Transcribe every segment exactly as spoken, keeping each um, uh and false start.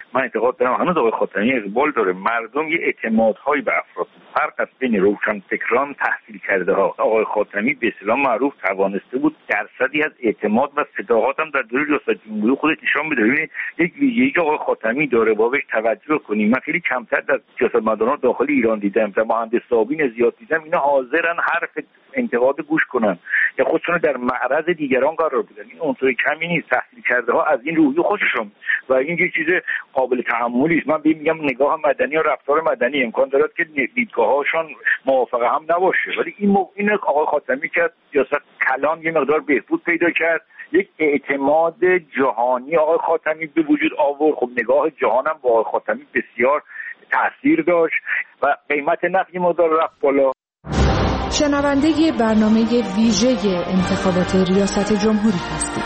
من اعتقاد دارم هنوز آقای خاتمی اقبال داره. مردم یه اعتمادهایی به افراد، فرق است بین روشنفکران تحصیل کرده ها. آقای خاتمی به اصطلاح معروف توانسته بود درصدی از اعتماد و صداقت هم در دوره ریاست جمهوری خودش نشان بده. ببینید یک ویژگی که آقای خاتمی داره با بهش توجه کنیم. من خیلی کمتر در سیاستمداران داخل ایران دیدم و مهندس صابین زیاد دیدم اینا حاضرن حرف انتقاد گوش کنن یا خودشون در معرض دیگران قرار بدن. این اونطوری کمی نیست. تحصیل کرده ها از این روحیه خوششون و این یه چیز قابل تحملی است. من میگم نگاه مدنی و رفتار مدنی امکان دارد که دیدگاه‌هاشون موافقه هم نباشه، ولی این مو... این آقای خاتمی که سیاست کلان یه مقدار بهبود پیدا کرد، یک اعتماد جهانی آقای خاتمی به وجود آورد. خب نگاه جهانم با آقای خاتمی بسیار تاثیر داشت و قیمت نفت یه مقدار رفت بالا. شنونده برنامه ویژه انتخابات ریاست جمهوری هستید.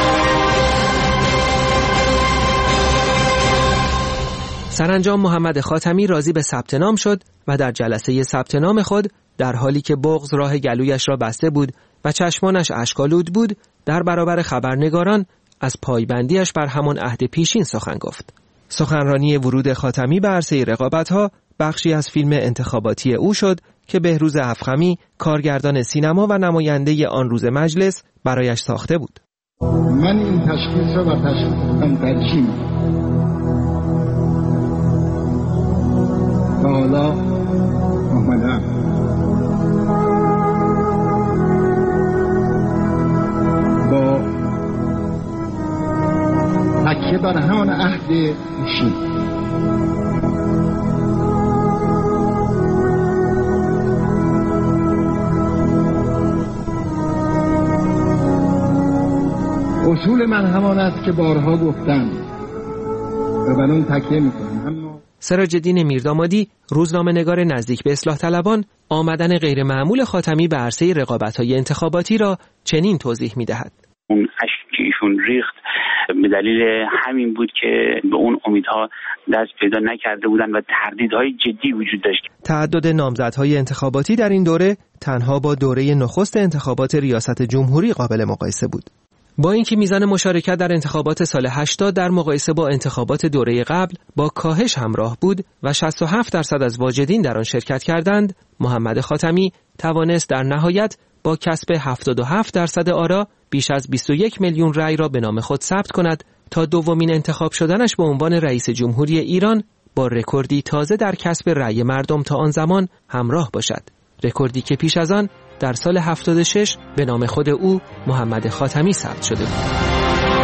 سرانجام محمد خاتمی راضی به ثبت نام شد و در جلسه ثبت نام خود در حالی که بغض راه گلویش را بسته بود و چشمانش اشک‌آلود بود، در برابر خبرنگاران از پایبندیش بر همان عهد پیشین سخن گفت. سخنرانی ورود خاتمی به عرصه رقابت‌ها بخشی از فیلم انتخاباتی او شد که بهروز افخمی، کارگردان سینما و نماینده آن روز مجلس، برایش ساخته بود. من این تشخیص را و تشخیصم ترجیح و حالا آمدم با تکیه بر همان عهد پیشین اصول من همان است که بارها گفتم و بر اون تکیه میکنم. اما سراج الدین میردامادی، روزنامه‌نگار نزدیک به اصلاح طلبان، آمدن غیر معمول خاتمی به عرصه رقابت‌های انتخاباتی را چنین توضیح می‌دهد. اون اشک که ایشون ریخت به دلیل همین بود که به اون امیدها دست پیدا نکرده بودن و تردیدهای جدی وجود داشت. تعدد نامزدهای انتخاباتی در این دوره تنها با دوره نخست انتخابات ریاست جمهوری قابل مقایسه بود. با اینکه میزان مشارکت در انتخابات سال هشتاد در مقایسه با انتخابات دوره قبل با کاهش همراه بود و شصت و هفت درصد از واجدین در آن شرکت کردند، محمد خاتمی توانست در نهایت با کسب هفتاد و هفت درصد آرا بیش از بیست و یک میلیون رأی را به نام خود ثبت کند تا دومین انتخاب شدنش به عنوان رئیس جمهوری ایران با رکوردی تازه در کسب رأی مردم تا آن زمان همراه باشد. رکوردی که پیش از آن در سال هفتاد و شش به نام خود او محمد خاتمی ثبت شده بود.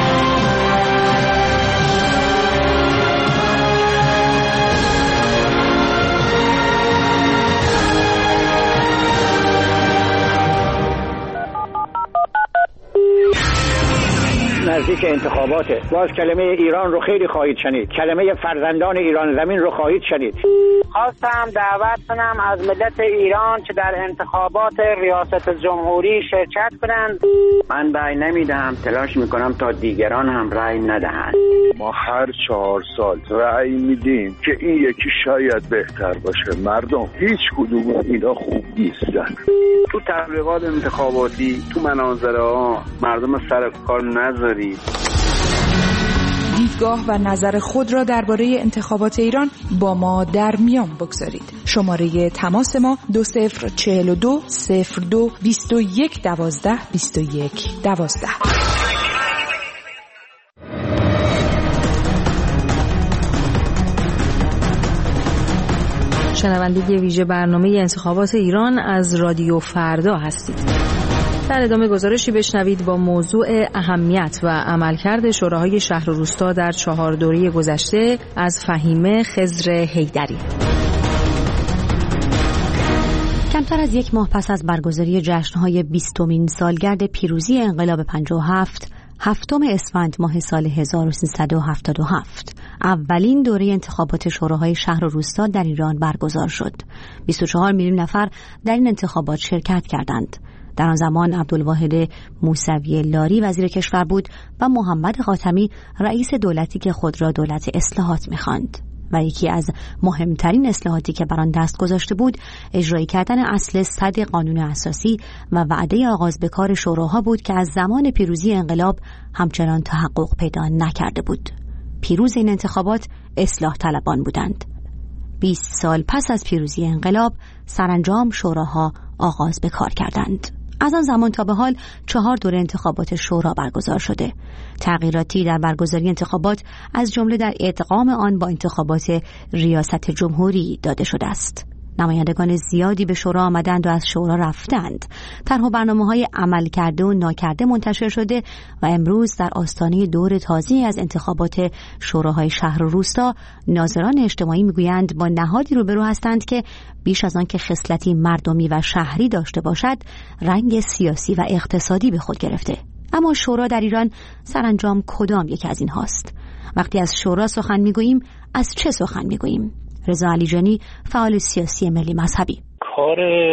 نزدیک انتخاباته. باز کلمه ایران رو خیلی خواهید شنید. کلمه فرزندان ایران زمین رو خواهید شنید. خواستم دعوت کنم از ملت ایران که در انتخابات ریاست جمهوری شرکت کنند. من رأی نمیدهم، تلاش میکنم تا دیگران هم رأی ندهند. ما هر چهار سال رأی میدیم که این یکی شاید بهتر باشه. مردم هیچ کدوم اینا خوب نیستن. تو تبلیغات انتخاباتی، تو مناظره ها مردم سر کار نذارید. دیدگاه و نظر خود را درباره انتخابات ایران با ما در میان بگذارید. شماره تماس ما دو صفر چهل و دو صفر دو بیست و یک دوازده بیست و یک دوازده. شنونده ویژه برنامه انتخابات ایران از رادیو فردا هستید. در ادامه گزارشی بشنوید با موضوع اهمیت و عملکرد شوراهای شهر و روستا در چهار دوره گذشته از فهیمه خضر حیدری. کمتر از یک ماه پس از برگزاری جشن‌های بیستمین سالگرد پیروزی انقلاب پنجاه و هفت، هفتم اسفند ماه سال هزار و سیصد و هفتاد و هفت، اولین دوره انتخابات شوراهای شهر و روستا در ایران برگزار شد. بیست و چهار میلیون نفر در این انتخابات شرکت کردند. در آن زمان عبدالواحد موسوی لاری وزیر کشور بود و محمد خاتمی رئیس دولتی که خود را دولت اصلاحات می‌خواند. و یکی از مهمترین اصلاحاتی که بر آن دست گذاشته بود اجرایی کردن اصل صد قانون اساسی و وعده آغاز به کار شوراها بود که از زمان پیروزی انقلاب همچنان تحقق پیدا نکرده بود. پیروز این انتخابات اصلاح طلبان بودند. بیست سال پس از پیروزی انقلاب سرانجام شوراها آغاز به کار کردند. از آن زمان تا به حال چهار دوره انتخابات شورا برگزار شده. تغییراتی در برگزاری انتخابات از جمله در ادغام آن با انتخابات ریاست جمهوری داده شده است. نمایندگان زیادی به شورا آمدند و از شورا رفتند. طرح و برنامه‌های عمل کرده و ناکرده منتشر شده و امروز در آستانه دور تازه‌ای از انتخابات شوراهای شهر و روستا، ناظران اجتماعی میگویند با نهادی روبرو هستند که بیش از آن که خصلتی مردمی و شهری داشته باشد، رنگ سیاسی و اقتصادی به خود گرفته. اما شورا در ایران سرانجام کدام یک از این هاست؟ وقتی از شورا سخن میگوییم از چه سخن میگوییم؟ رضا علیجانی، فعال سیاسی ملی مذهبی: کار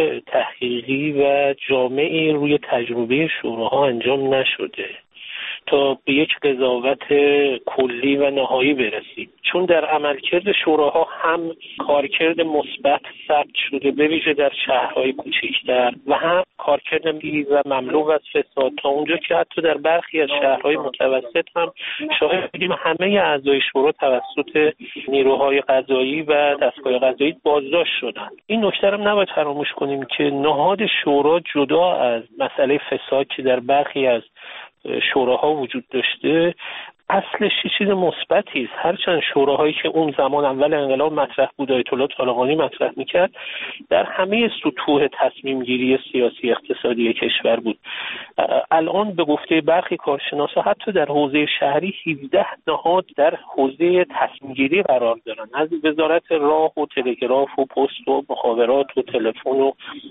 تحقیقی و جامعی روی تجربه شوراها انجام نشده تا به یک قضاوت کلی و نهایی برسید، چون در عملکرد شوراها هم کارکرد مثبت ثبت شده به ویژه در شهرهای کوچکتر و هم کارکرد میز و مملو از فساد، تا اونجا که حتی در برخی از شهرهای متوسط هم شاهد بودیم همه اعضای شورا توسط نیروهای قضایی و دستگاه قضایی بازداشت شدند. این نکته رو نباید فراموش کنیم که نهاد شورا جدا از مسئله فساد که در برخی از شوراها وجود داشته، اصلش چیز مثبتی است. هرچند شوراهایی که اون زمان اول انقلاب مطرح بود، آیت الله طالقانی مطرح میکرد، در همه سطوح تصمیم گیری سیاسی اقتصادی کشور بود. الان به گفته برخی کارشناسا حتی در حوزه شهری هفده نهاد در حوزه تصمیم گیری قرار دارن، از وزارت راه و تلگراف و پست و مخابرات و تلفن و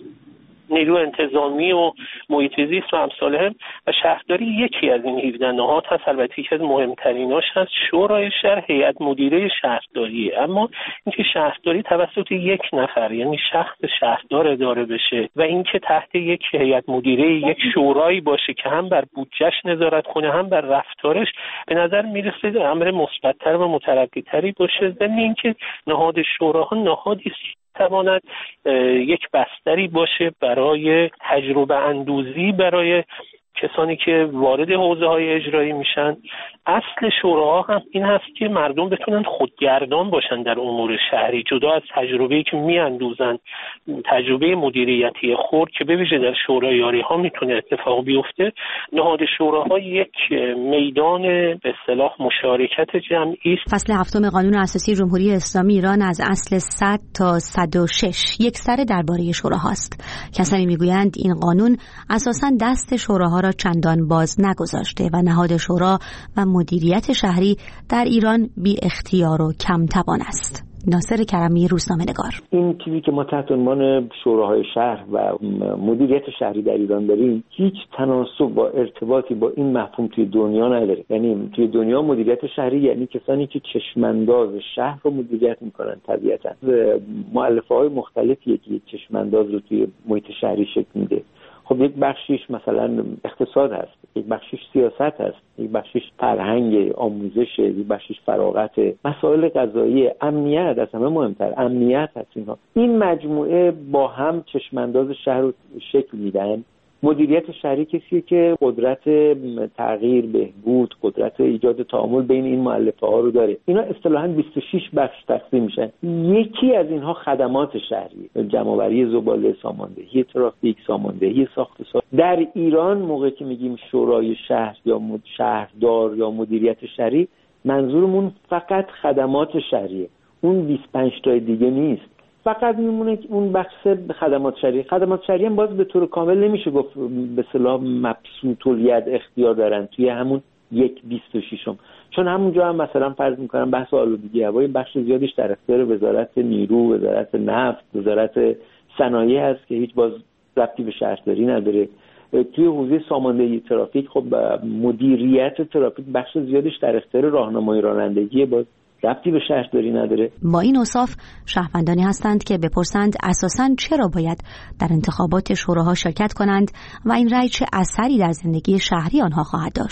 نیرو انتظامی و محیط زیست و امثالهم، و شهرداری یکی از این هفده نهاد هست. البته یکی از مهمتریناش هست شورای شهر، هیئت مدیره شهرداریه. اما اینکه شهرداری توسط یک نفر یعنی شخص شهردار اداره بشه و اینکه تحت یک هیئت مدیره یک شورایی باشه که هم بر بودجهش نظارت کنه هم بر رفتارش، به نظر میرسه امر مثبت‌تر و مترقی‌تری باشه. ضمن اینکه نهاد شوراها نهادی تواند یک بستری باشه برای تجربه اندوزی برای کسانی که وارد حوزه های اجرایی میشن. اصل شوراها هم این هست که مردم بتونن خودگردان باشن در امور شهری، جدا از تجربه‌ای که میاندوزن، تجربه مدیریتی خرد که به ویژه در شورای یاری ها میتونه اتفاق بیفته. نهاد شوراها یک میدان به اصطلاح مشارکت جمعی است. فصل هفتم قانون اساسی جمهوری اسلامی ایران از اصل صد تا صد و شش یک سره درباره شوراهاست. کسانی میگویند این قانون اساساً دست شوراها را چندان باز نگذاشته و نهاد شورا و مدیریت شهری در ایران بی اختیار و کم توان است. ناصر کرمی، روزنامه‌نگار: این چیزی که ما تحت عنوان شوراهای شهر و مدیریت شهری در ایران داریم هیچ تناسب با ارتباطی با این مفهوم توی دنیا نداره. یعنی توی دنیا مدیریت شهری یعنی کسانی که چشمانداز شهر رو مدیریت میکنن. طبیعتاً مؤلفه‌های مختلفیه که چشمانداز رو توی محیط شهری شکل میده. خب یک بخشیش مثلا اقتصاد هست، یک بخشیش سیاست هست، یک بخشیش فرهنگ، آموزش، یک بخشیش فراغت، مسائل قضایی، امنیت، از همه مهمتر امنیت هست. اینها این مجموعه با هم چشمانداز شهر رو شکل میدن. مدیریت شهری کسیه که قدرت تغییر، بهبود، قدرت ایجاد تعامل بین این مؤلفه ها رو داره. اینا اصطلاحاً بیست و شش بخش تقسیم میشن. یکی از اینها خدمات شهری، جمع‌آوری زباله، ساماندهی ترافیک، ساماندهی ساخت و ساز. در ایران موقعی که میگیم شورای شهر یا شهردار یا مدیریت شهری، منظورمون فقط خدمات شهریه. اون بیست و پنج تا دیگه نیست. فقط میمونه اون بخش خدمات شهری. خدمات شهری هم باز به طور کامل نمیشه گفت به اصطلاح مبسوط الید اختیار دارن توی همون یک بیست و ششم، چون همونجا هم مثلا فرض میکنم بحث آلودگی هوای بخش زیادیش در اختیار وزارت نیرو، وزارت نفت، وزارت صنایع هست که هیچ باز ربطی به شهرداری نداره. توی حوزه ساماندهی ترافیک خب مدیریت ترافیک بخش زیادیش در اختیار راهنمای رانندگی، باز ربطی به شهرداری نداره. با این اوصاف شهروندانی هستند که بپرسند اساساً چرا باید در انتخابات شوراها شرکت کنند و این رأی چه اثری در زندگی شهری آنها خواهد داشت.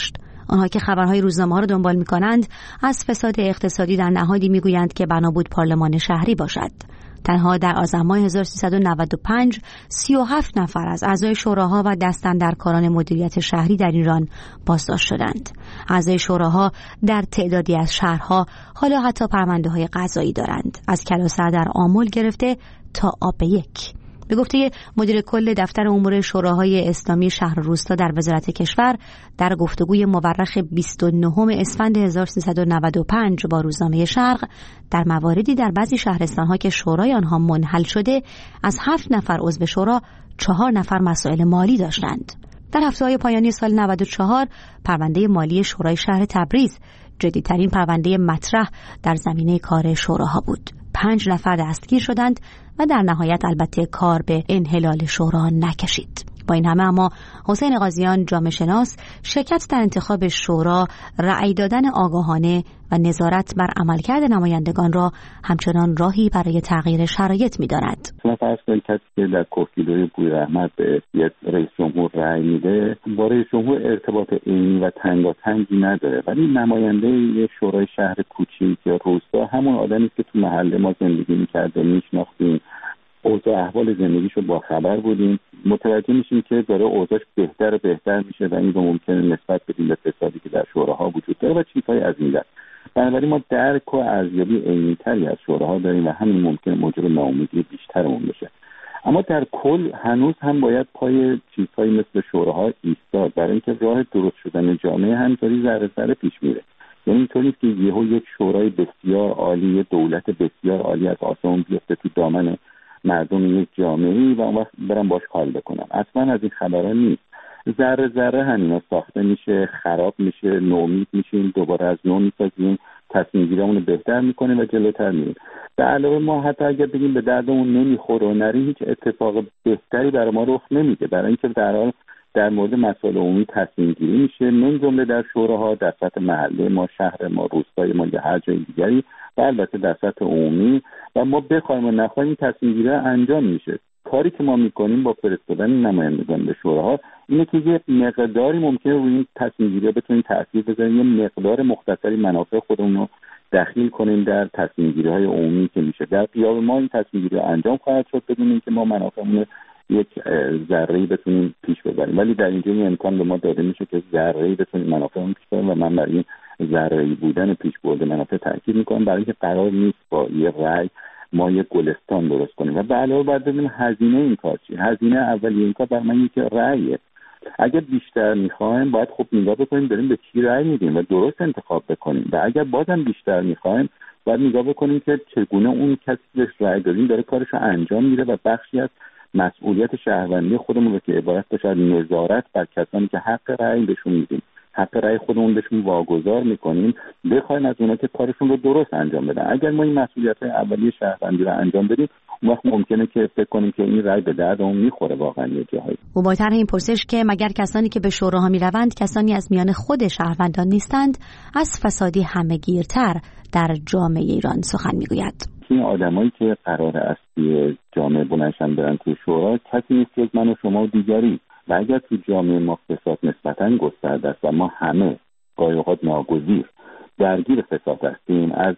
آنها که خبرهای روزنامه‌ها را دنبال می‌کنند از فساد اقتصادی در نهادی می‌گویند که بنا بود پارلمان شهری باشد. تنها در آذر ماه هزار و سیصد و نود و پنج سی و هفت نفر از اعضای شوراها و دستاندرکاران مدیریت شهری در ایران بازداشت شدند. اعضای شوراها در تعدادی از شهرها حالا حتی پرونده‌های قضایی دارند، از کلاسر در آمل گرفته تا آب یک. به گفته مدیر کل دفتر امور شوراهای اسلامی شهر و روستا در وزارت کشور، در گفتگوی مورخ بیست و نهم اسفند هزار و سیصد و نود و پنج با روزنامه شرق، در مواردی در بعضی شهرستان‌ها که شورای آنها منحل شده، از هفت نفر عضو شورا چهار نفر مسائل مالی داشتند. در هفته‌های پایانی سال نود و چهار پرونده مالی شورای شهر تبریز جدی‌ترین پرونده مطرح در زمینه کار شوراها بود. پنج نفر دستگیر شدند و در نهایت البته کار به انحلال شورا نکشید. با این همه اما حسین قاضیان جامعه شناس شرکت در انتخاب شورا، رأی دادن آگاهانه و نظارت بر عملکرد نمایندگان را همچنان راهی برای تغییر شرایط می‌داند. مثلا کسی که در کوفیدوی بویراحمد به یک رئیس جمهور رأی میده با رئیس جمهور ارتباط عینی و تنگاتنگی نداره، ولی نماینده یک شورای شهر کوچیک یا روستا همون آدمی که تو محله ما زندگی می‌کرده، میشناختیم، اوضاع احوال زندگیشو با خبر بودیم، متوجه میشیم که داره اوضاعش بهتر و بهتر میشه و این رو ممکنه نسبت بدیم به فسادی که در شوراها وجود داره و چیزهای از این دست. بنابراین ما درک و ارزیابی عینی‌تری از شوراها داریم و همین ممکنه موجب ناامیدی بیشترمون بشه. اما در کل هنوز هم باید پای چیزهایی مثل شوراها ایستاد، برای اینکه راه درست شدن جامعه همینطوری ذره ذره پیش میره. یعنی اینطوری نیست که یهو یک شورای بسیار عالی، دولت بسیار عالی از آسمون بیفته تو دامن مردم یک جامعه‌ای و اون وقت برام باش حال بکنم. اصلا از این خبرها نیست. ذره ذره همینا ساخته میشه، خراب میشه، نومید میشیم، دوباره از نو میسازیم، تصمیم گیریمون رو بهتر میکنیم و جلوتر میریم. به علاوه ما حتی اگر بگیم به دردمون نمیخوره و نری، هیچ اتفاق بهتری برای ما رخ نمیده، برای اینکه در حال در مورد مسائل عمومی تصمیم گیری میشه، من جمله در شوراها، در سطح محله ما، شهر ما، روستای ما یا هر جای دیگری و البته در سطح عمومی، و ما بخوایم و نخوایم تصمیم گیری انجام میشه. کاری که ما میکنیم با فرستادن نمایندگان به شوراها اینه که یه مقداری ممکنه روی این تصمیم گیری بتونیم تاثیر بذاریم، یه مقدار مختصری منافع خودمون رو دخیل کنیم در تصمیم گیری های عمومی که میشه. در غیاب ما این تصمیم گیری انجام خواهد شد بدون اینکه ما منافعمون یک ذره‌ای بتونیم پیش ببریم، ولی در اینجا این امکان به ما داده میشه که ذره‌ای بتونیم منافعمون پیش ببریم و من برای این ذره‌ای بودن پیش برده منافع تاکید میکنم، برای اینکه قرار نیست با یه رأی ما یک گلستان درست کنیم. و به علاوه باید ببینیم هزینه این کار چیه. هزینه اولیه این کار برای من یک رأیه. اگر بیشتر میخوایم باید خب نگاه بکنیم داریم به کی رأی میدیم و درست انتخاب بکنیم، و اگر بازم بیشتر میخوایم باید نگاه بکنیم که چگونه اون کسی که رأی دادیم داره کارشو انجام میده و بخشی از مسئولیت شهروندی خودمون رو که عبارت باشه از نظارت بر کسانی که حق رأی بهشون میدیم، حق رأی خودمون بهشون واگذار میکنیم، بخوایم از اونها که کارشون رو درست انجام بدن. اگر ما این مسئولیت‌های اولیه شهروندی رو انجام بدیم، اون وقت ممکنه که فکر کنیم که این رأی به دردمون میخوره واقعا یه جایی. او با طرح این پرسش که مگر کسانی که به شوراها میروند کسانی از میان خود شهروندان نیستند، از فسادی همه‌گیرتر در جامعه ایران سخن میگوید. این آدمایی که قرار است که جامعه بلندشن برن تو شورا کسی نیست که من و شما و دیگری، و اگر تو جامعه ما فساد نسبتاً گسترده است و ما همه گاهی اوقات ناگزیر درگیر فساد هستیم، از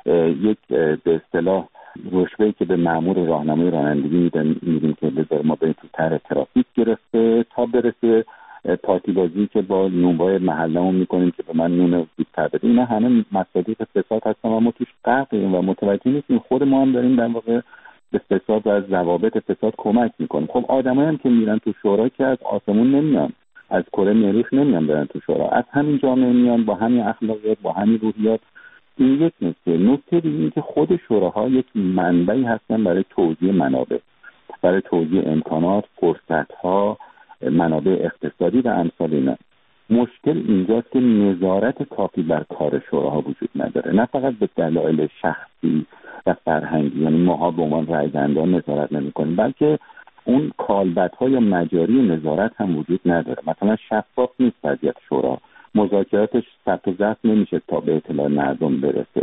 یک به اصطلاح رشوه‌ای که به مأمور راهنمای رانندگی میدیم که بذار ما بریم تو طرح ترافیک گرفته تا برسه پارتی بازی که با نونوای محله‌مون میکنیم که به من نون بیشتر بده، اینا همه مصادیق فساد هستن و ما توش غرقیم و متوجه نیستیم. خود ما هم داریم در واقع به فساد و از ضوابط فساد کمک میکنیم. خب آدمایی هم که میرن تو شورا که از آسمون نمیان، از کره مریخ نمیان برن تو شورا، از همین جامعه میان با همین اخلاقیات، با همین روحیات. این یک نکته. نکته دیگه این که خود شوراها یک منبعی هستن برای توزیع منابع، برای توزیع امکانات، فرصت‌ها، منابع اقتصادی و امثال اینا. مشکل اینجاست که نظارت کافی بر کار شوراها وجود نداره، نه فقط به دلایل شخصی و فرهنگی، یعنی ماها به عنوان رای دهندگان نظارت نمی‌کنیم، بلکه اون کالبدها یا مجاری نظارت هم وجود نداره. مثلا شفاف نیست وضعیت شورا، مذاکراتش ثبت و ضبط نمیشه تا به اطلاع مردم برسه،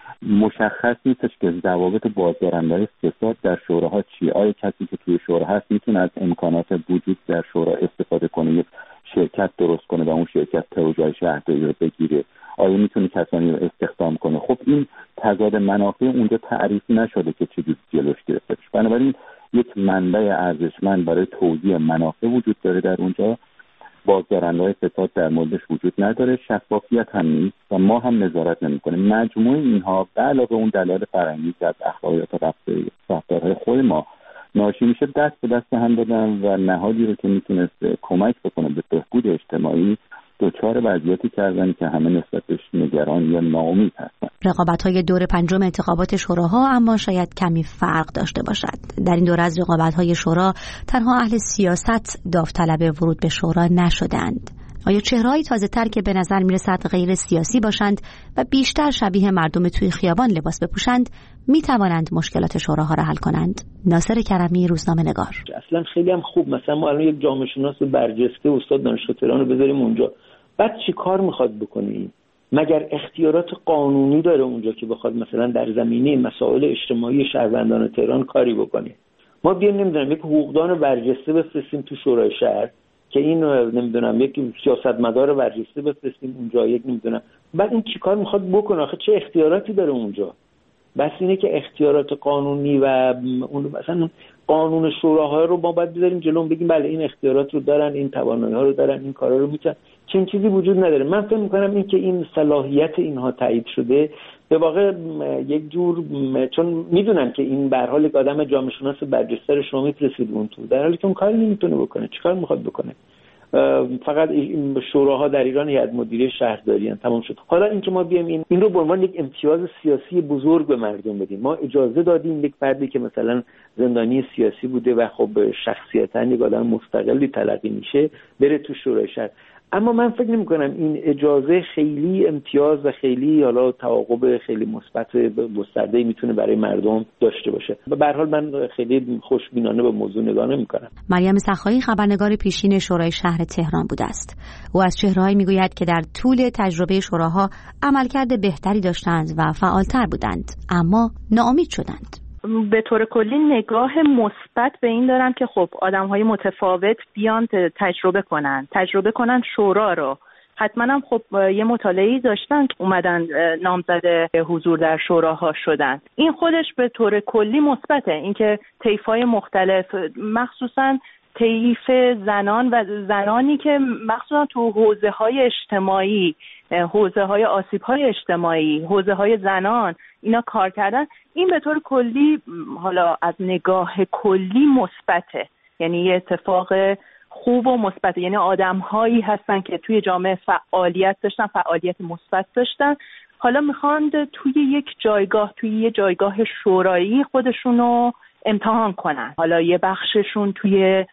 مشخص نیستش که ضوابط بازدارندگی فساد در شوراها چیه. آیا کسی که توی شورا هست میتونه از امکانات وجود در شورا استفاده کنه، یک شرکت درست کنه و اون شرکت پروژه شهرداری رو بگیره؟ آیا میتونه کسانی رو استخدام کنه؟ خب این تضاد منافع اونجا تعریف نشده که چجوری جلوش گرفته بشه. بنابراین یک منبع ارزشمند برای توزیع منافع وجود داره در اونجا، بازدارنده‌های فساد در موردش وجود نداره، شفافیت هم نیست و ما هم نظارت نمی‌کنیم. مجموع اینها به علاوه اون دلایل فرهنگی که از اخلاقیات رفتاری رفتارهای خود ما ناشی میشه، دست به دست هم دادن و نهادی رو که میتونست کمک بکنه به بهبود اجتماعی دچار وضعیتی کردن که همه نسبتش نگران یا ناامید هستن. رقابت‌های دور پنجم انتخابات شوراها اما شاید کمی فرق داشته باشد. در این دوره از رقابت‌های شورا تنها اهل سیاست داوطلب ورود به شورا نشدند. آیا چهره‌های تازه‌تر که به نظر می‌رسد غیر سیاسی باشند و بیشتر شبیه مردم توی خیابان لباس بپوشند می‌توانند مشکلات شوراها را حل کنند؟ ناصر کرمی، روزنامه‌نگار. اصلا خیلی هم خوب، مثلا ما الان یک جامعه شناس برجسته استاد دانشگاه تهران رو بذاریم اونجا، بعد چی کار میخواد بکنیم؟ مگر اختیارات قانونی داره اونجا که بخواد مثلا در زمینه مسائل اجتماعی شهروندان تهران کاری بکنه؟ ما بیایم نمیدونم یک حقوقدان برجسته بفرستیم تو شورای شهر که این نمیدونم یک سیاستمدار برجسته بفرستیم اونجا، یک نمیدونم بعد این چیکار میخواد بکنه؟ آخه چه اختیاراتی داره اونجا؟ بس اینه که اختیارات قانونی و اون مثلا قانون شوراها رو ما باید بذاریم جلو، بگیم بله این اختیارات رو دارن، این توانایی‌ها رو دارن، این کارا رو میتونن. چنین چیزی وجود نداره. من فکر می‌کنم این که این صلاحیت اینها تایید شده به واقع یک جور، چون میدونن که این به هر حال یک آدم جامعه شناس برجسته رو شما می‌فرستید اون تو، در حالی که اون کاری نمیتونه بکنه. چیکار می‌خواد بکنه؟ فقط این شوراها در ایران هیئت مدیره شهرداری ان، تمام شد. حالا اینکه ما بیایم این این رو به عنوان یک امتیاز سیاسی بزرگ به مردم بدیم، ما اجازه دادیم یک فردی که مثلا زندانی سیاسی بوده و خب شخصیتاً یک آدم مستقلی تلقی میشه بره تو شورای شهر، اما من فکر نمی‌کنم این اجازه خیلی امتیاز و خیلی حالا تعاقب خیلی مثبت گسترده‌ای میتونه برای مردم داشته باشه. به هر حال من خیلی خوشبینانه به موضوع نگاه نمی‌کنم. مریم سخایی خبرنگار پیشین شورای شهر تهران بوده است. او از چهره‌هایی میگوید که در طول تجربه شوراها عملکرد بهتری داشتند و فعالتر بودند، اما ناامید شدند. به طور کلی نگاه مثبت به این دارم که خب آدم‌های متفاوت بیان تجربه کنن تجربه کنن شورا رو. حتما هم خب یه مطالعه‌ای داشتن که اومدن نامزد حضور در شوراها شدن. این خودش به طور کلی مثبته، اینکه طیف‌های مختلف، مخصوصاً طیف زنان و زنانی که مخصوصا تو حوزه‌های اجتماعی، حوزه‌های آسیب‌های اجتماعی، حوزه‌های زنان اینا کار کردن، این به طور کلی حالا از نگاه کلی مثبته، یعنی یه اتفاق خوب و مثبته، یعنی آدم‌هایی هستن که توی جامعه فعالیت داشتن، فعالیت مثبت داشتن، حالا میخوان توی یک جایگاه، توی یه جایگاه شورایی خودشونو امتحان کنن. حالا یه بخششون توی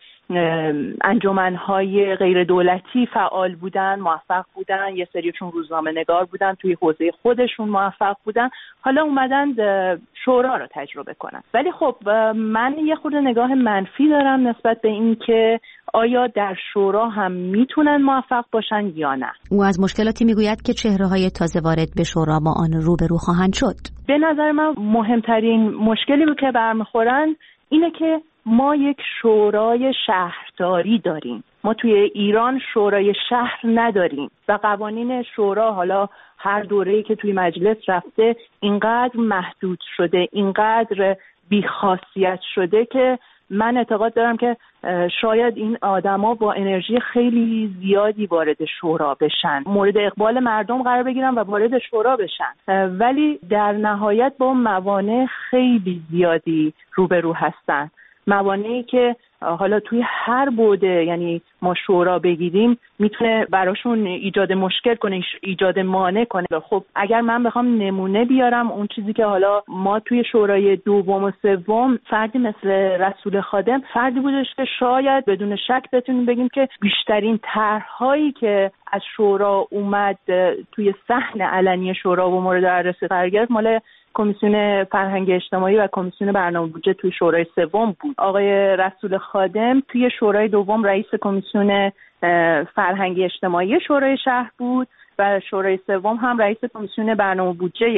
انجمن‌های غیر دولتی فعال بودن، موفق بودن، یه سریشون روزنامه نگار بودن، توی حوزه خودشون موفق بودن، حالا اومدن شورا رو تجربه کنن. ولی خب من یه خورده نگاه منفی دارم نسبت به این که آیا در شورا هم میتونن موفق باشن یا نه. او از مشکلاتی میگوید که چهره‌های تازه وارد به شورا با آن روبرو خواهند شد. به نظر من مهمترین مشکلی رو که برمیخورن اینه که ما یک شورای شهرداری داریم. ما توی ایران شورای شهر نداریم و قوانین شورا حالا هر دوره‌ای که توی مجلس رفته اینقدر محدود شده، اینقدر بی‌خاصیت شده که من اعتقاد دارم که شاید این آدما با انرژی خیلی زیادی وارد شورا بشن، مورد اقبال مردم قرار بگیرن و وارد شورا بشن، ولی در نهایت با موانع خیلی زیادی روبرو هستن. موانعی که حالا توی هر بوده، یعنی ما شورا بگیریم میتونه براشون ایجاد مشکل کنه، ایجاد مانع کنه. خب اگر من بخوام نمونه بیارم، اون چیزی که حالا ما توی شورای دوم و سوم فردی مثل رسول خادم فردی بودش که شاید بدون شک بتونیم بگیم که بیشترین طرح‌هایی که از شورا اومد توی صحن علنی شورا و مورد بررسی قرار گرفت مال کمیسیون فرهنگ اجتماعی و کمیسیون برنامه بودجه توی شورای سوم بود. آقای رسول خادم توی شورای دوم رئیس کمیسیون فرهنگ اجتماعی شورای شهر بود و شورای سوم هم رئیس کمیسیون برنامه بودجه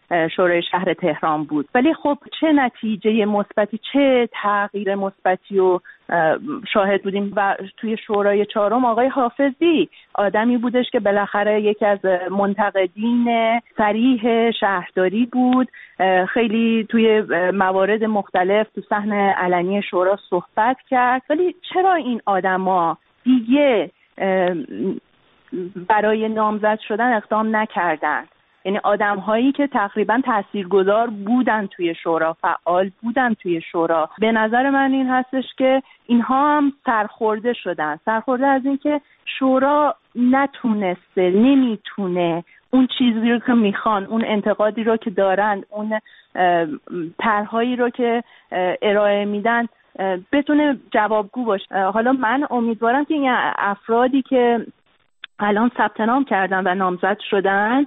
شورای شهر تهران بود. ولی خب چه نتیجه مثبتی، چه تغییر مثبتی رو شاهد بودیم. و توی شورای چهارم آقای حافظی آدمی بودش که بالاخره یکی از منتقدین صریح شهرداری بود، خیلی توی موارد مختلف تو صحن علنی شورا صحبت کرد. ولی چرا این آدما دیگه برای نامزد شدن اقدام نکردن؟ یعنی آدم هایی که تقریبا تاثیرگذار بودن توی شورا، فعال بودن توی شورا. به نظر من این هستش که اینها هم سرخورده شدن، سرخورده از این که شورا نتونسته، نمیتونه اون چیزی رو که میخوان، اون انتقادی رو که دارن، اون طرحهایی رو که ارائه میدن بتونه جوابگو باشه. حالا من امیدوارم که این افرادی که الان ثبت نام کردن و نامزد شدن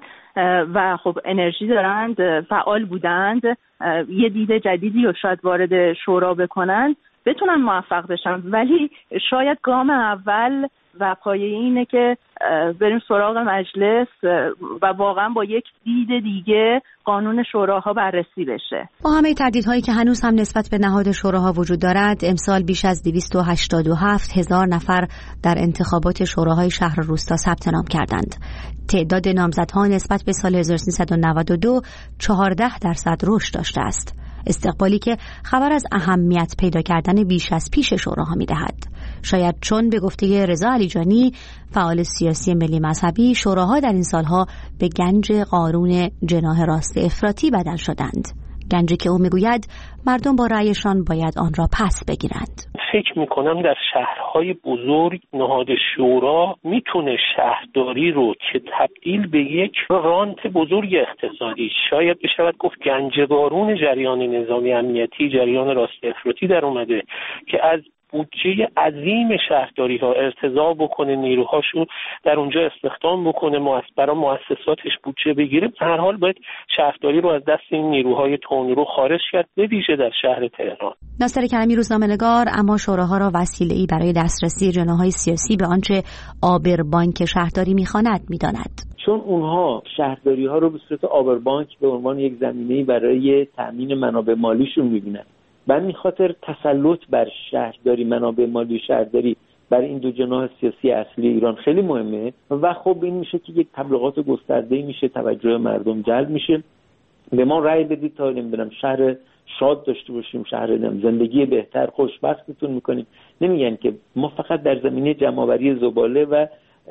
و خب انرژی دارند، فعال بودند، یه دید جدیدی رو شاید وارد شورا بکنن، بتونن موفق بشن. ولی شاید گام اول و پایه اینه که بریم سراغ مجلس و واقعا با یک دید دیگه قانون شوراها بررسی بشه. با همه تردیدهایی که هنوز هم نسبت به نهاد شوراها وجود دارد، امسال بیش از دویست و هشتاد و هفت هزار نفر در انتخابات شوراهای شهر و روستا ثبت نام کردند. تعداد نامزدها نسبت به سال هزار و سیصد و نود و دو چهارده درصد رشد داشته است. استقبالی که خبر از اهمیت پیدا کردن بیش از پیش شوراها می‌دهد. شاید چون به گفته رضا علیجانی، فعال سیاسی ملی مذهبی، شوراها در این سالها به گنج قارون جناح راست افراطی بدل شدند. گنجی که او میگوید مردم با رأیشان باید آن را پس بگیرند. فکر میکنم در شهرهای بزرگ نهاد شورا میتونه شهرداری رو که تبدیل به یک رانت بزرگ اقتصادی، شاید بشود گفت گنجگارون جریان نظامی امنیتی، جریان راست افراطی در اومده که از بودجه عظیم شهرداری ها ارتضا بکنه، نیروهاشو در اونجا استخدام بکنه، برای مؤسساتش بودجه بگیره. هر حال باید شهرداری رو از دست این نیروهای تندرو خارج کرد، به ویژه در شهر تهران. ناصر کرمی روزنامه‌نگار اما شوراها را وسیله‌ای برای دسترسی جناح‌های سیاسی به آنچه آبربانک شهرداری می‌خواند می‌داند. چون اونها شهرداری ها رو به صورت آبربانک به عنوان یک زمینه‌ای برای تأمین منابع مالیشون می‌بینن. به این خاطر تسلط بر شهرداری، منابع مالی شهرداری بر این دو جناح سیاسی اصلی ایران خیلی مهمه و خب این میشه که یک تبلیغات گسترده‌ای میشه، توجه مردم جلب میشه. به ما رأی بدید تا نمیدونم شهر شاد داشته باشیم، شهر زندگی بهتر، خوشبختتون میکنیم. نمیگن که ما فقط در زمینه جمع‌آوری زباله و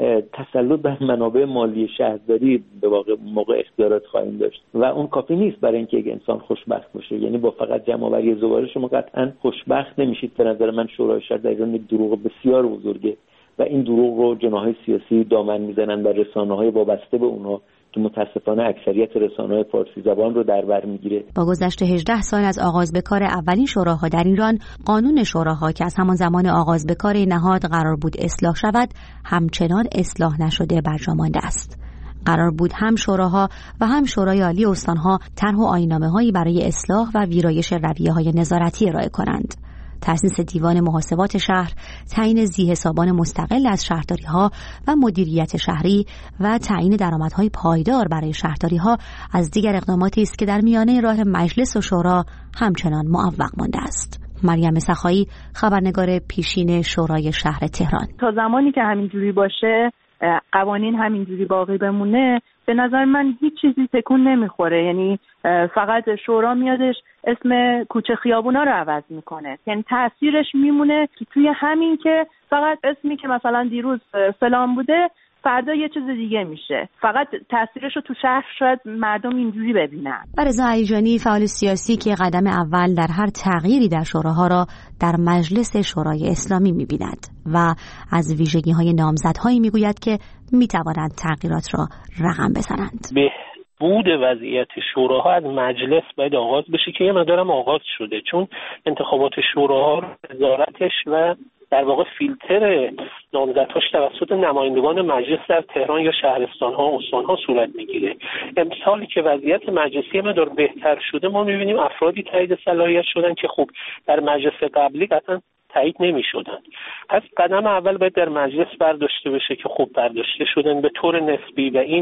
تسلط بر منابع مالی شهرداری به واقع موقع اختیارات خواهیم داشت و اون کافی نیست برای اینکه یک انسان خوشبخت باشه. یعنی با فقط جمع‌آوری زباله شما قطعا خوشبخت نمیشید. به نظر من شورای شهر در ایران یک دروغ بسیار بزرگه و این دروغ رو جناح‌های سیاسی دامن میزنن بر رسانه‌های وابسته به اونها که متاسفانه اکثریت رسانه‌های فارسی زبان رو در بر میگیره. با گذشت هجده سال از آغاز به کار اولین شوراها در ایران، قانون شوراها که از همان زمان آغاز به کار نهاد قرار بود اصلاح شود، همچنان اصلاح نشده برجا مانده است. قرار بود هم شوراها و هم شورای عالی استانها طرح و آیین‌نامه‌هایی برای اصلاح و ویرایش رویه‌های نظارتی ارائه کنند. تأسیس دیوان محاسبات شهر، تعیین ذی‌حسابان مستقل از شهرداری‌ها و مدیریت شهری و تعیین درآمدهای پایدار برای شهرداری‌ها از دیگر اقداماتی است که در میانه راه مجلس و شورا همچنان معوق مانده است. مریم سخایی، خبرنگار پیشین شورای شهر تهران. تا زمانی که همینجوری باشه، قوانین همینجوری باقی بمونه، به نظر من هیچ چیزی تکون نمیخوره. یعنی فقط شورا میادش اسم کوچه خیابونا رو عوض میکنه. یعنی تاثیرش میمونه که توی همین که فقط اسمی که مثلا دیروز فلان بوده فردا یه چیز دیگه میشه. فقط تاثیرش رو تو شهر شاید مردم اینجوری ببینن. رضا علیجانی، فعال سیاسی که قدم اول در هر تغییری در شوراها را در مجلس شورای اسلامی میبیند و از ویژگی‌های نامزدهایی میگوید که میتوانند تغییرات را رقم بزنند. به بود وضعیت شوراها از مجلس باید آغاز بشه که یه مقدارم آغاز شده، چون انتخابات شوراها نظارتش و در واقع فیلتر نامزدهاش توسط نمایندگان مجلس در تهران یا شهرستان‌ها و استان‌ها صورت میگیره. امسالی که وضعیت مجلسی مقدار بهتر شده، ما می‌بینیم افرادی تایید صلاحیت شدن که خب در مجلس قبلی قطعا تایید نمی‌شدن. پس قدم اول باید در مجلس برداشته بشه که خب برداشته شدن به طور نسبی و این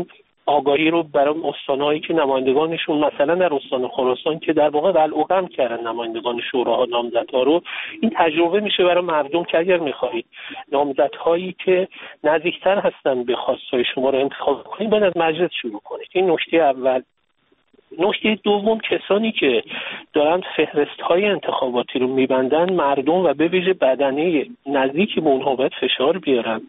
آگاهی رو برای استان‌هایی که نمایندگانشون مثلا در استان خراسان که در واقع قلعه‌قم کردن نمایندگان شوراها نامزدها رو، این تجربه میشه برای مردم که اگر می‌خواهید نامزدهایی که نزدیکتر هستن به خواستهای شما رو انتخاب کنید، باید از مجلس شروع کنید. این نکته اول. نکته دوم، کسانی که دارن فهرست‌های انتخاباتی رو میبندن مردم و به ویژه بدنه نزدیک به اونها باید فشار بیارن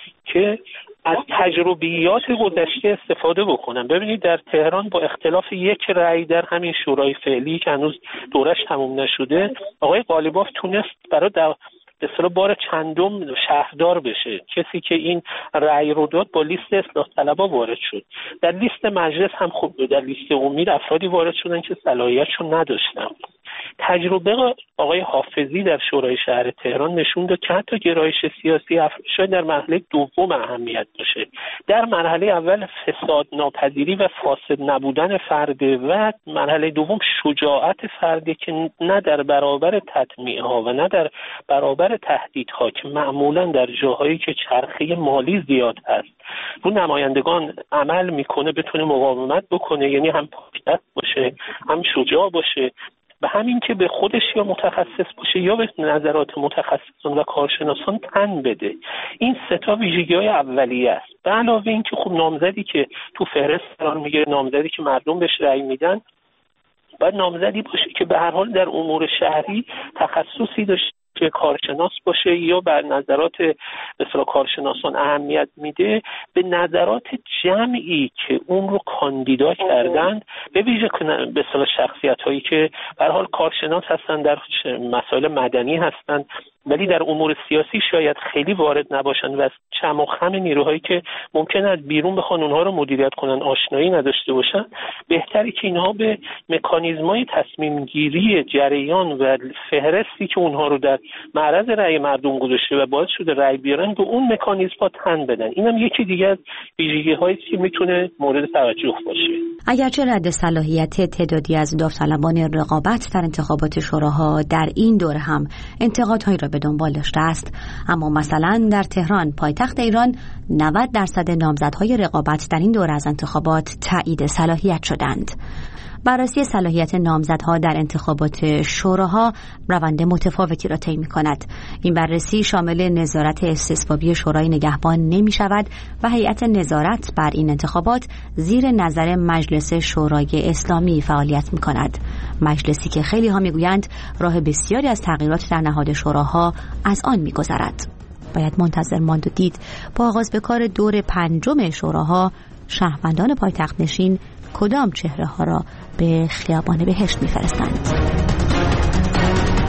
که از تجربیات گذشته استفاده بکنن. ببینید در تهران با اختلاف یک رأی در همین شورای فعلی که هنوز دورش تموم نشده، آقای قالیباف تونست برای در به اصطلاح بار چندم شهردار بشه. کسی که این رأی رو داد با لیست اصلاح طلبها وارد شد. در لیست مجلس هم خب در لیست امید افرادی وارد شدن که صلاحیتشون نداشتن. تجربه آقای حافظی در شورای شهر تهران نشون داد که حتی گرایش سیاسی شاید در مرحله دوم اهمیت داشته. در مرحله اول فساد ناپذیری و فاسد نبودن فرده و مرحله دوم شجاعت فرده که نه در برابر تطمیع ها و نه در برابر تهدیدها که معمولا در جاهایی که چرخه مالی زیاد هست رو نمایندگان عمل میکنه بتونه مقاومت بکنه، یعنی هم پاکدست باشه هم شجاع باشه و همین که به خودش یا متخصص باشه یا به نظرات متخصصان و کارشناسان تن بده. این سه تا ویژگی‌های اولیه است. به علاوه این که خب نامزدی که تو فهرست قرار میگیره، نامزدی که مردم بهش رأی میدن، باید نامزدی باشه که به هر حال در امور شهری تخصصی داشته، که کارشناس باشه یا بر نظرات به اصطلاح کارشناسان اهمیت میده به نظرات جمعی که اون رو کاندیدا کردن، به ویژه به اصطلاح شخصیت هایی که به هر حال کارشناس هستن، در مسائل مدنی هستن ولی در امور سیاسی شاید خیلی وارد نباشن و از چم و خم نیروهایی که ممکنه از بیرون بخوان اونها رو مدیریت کنن آشنایی نداشته باشن. بهتره که اینها به مکانیزم‌های تصمیم گیری جریان و فهرستی که اونها رو در معرض رأی مردم گذاشته و باعث شده رأی بیارن به اون مکانیزم‌ها تن بدن. اینم یکی دیگه از ویژگی‌هایی که میتونه مورد توجه باشه. اگرچه رد صلاحیت تعدادی از داوطلبان رقابت در انتخابات شوراها در این دوره هم انتقادهایی را به دنبال داشته است، اما مثلا در تهران پایتخت ایران نود درصد نامزدهای رقابت در این دوره از انتخابات تایید صلاحیت شدند. بررسی صلاحیت نامزدها در انتخابات شوراها روند متفاوتی را طی می‌کند. این بررسی شامل نظارت استصوابی شورای نگهبان نمی شود و هیئت نظارت بر این انتخابات زیر نظر مجلس شورای اسلامی فعالیت می‌کند. مجلسی که خیلی ها می‌گویند راه بسیاری از تغییرات در نهاد شوراها از آن می‌گذرد. باید منتظر ماند و دید با آغاز به کار دور پنجم شوراها شهروندان پایتخت نشین کدام چهره ها را به خیابان بهشت می‌فرستند.